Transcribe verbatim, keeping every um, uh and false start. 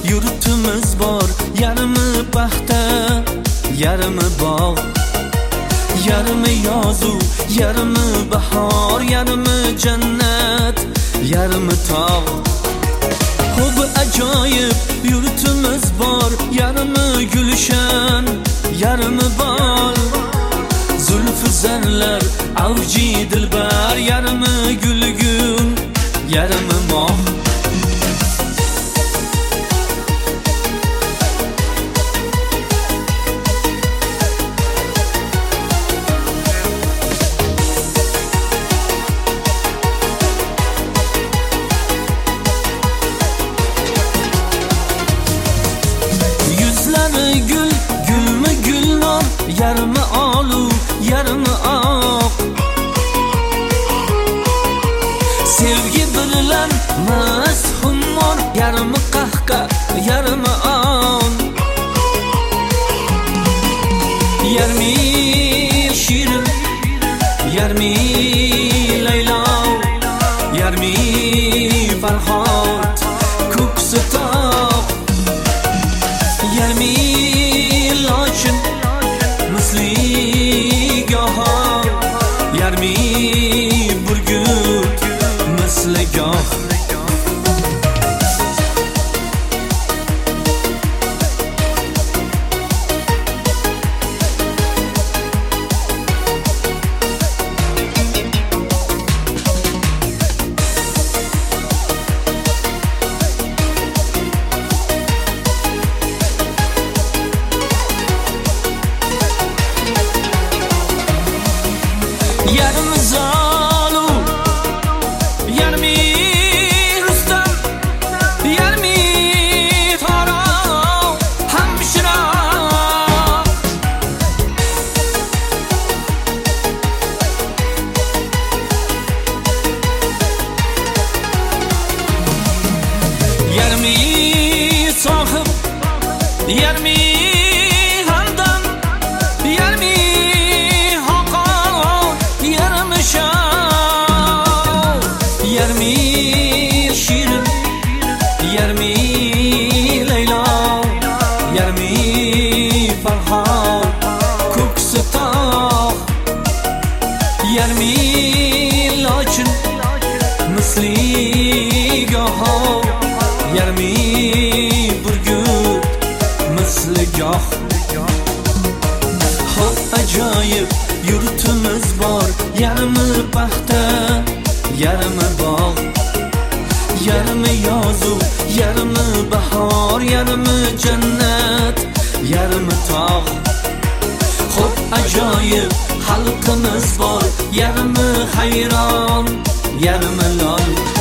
yurtimiz bor, yarmi paxta, yarmi bog', yarmi yozu, yarmi bahor, yarmi jannat, yarmi tog'. Xo'p ajoyib yurtimiz bor, yarmi gulshan, yarmi bol, zulfi zarlar, avji dilbar, yarmi gulgun, yarmi moh. Gül, gülmü gülnor, yarmi olu, yarmi oq. Sevgi bilan mast hummor, yarmi qahqa, yarmi on. Yarmi shirin, yarmi laylo, yarmi farhod, ko'ksi tog'. Yarmi lochin, misli goh, yarmi burgut, misli goh. Yarmi zalu, yarmi rustam, yarmi taro, hamshira. Yarmi sohib, yarmi hamdam, yarmi yarmi shirin, yarmi laylo, yarmi farhod, ko'ksi tog'. Yarmi lochin, misli goh, yarmi burgut, misli goh. Xo'p ajoyib yurtimiz bor, yarmi paxta, yarmi bog', yarmi yozu, yarmi bahor, yarmi jannat, yarmi tog'. Xo'p ajoyib xalqimiz bor, yarmi hayron, yarmi lol.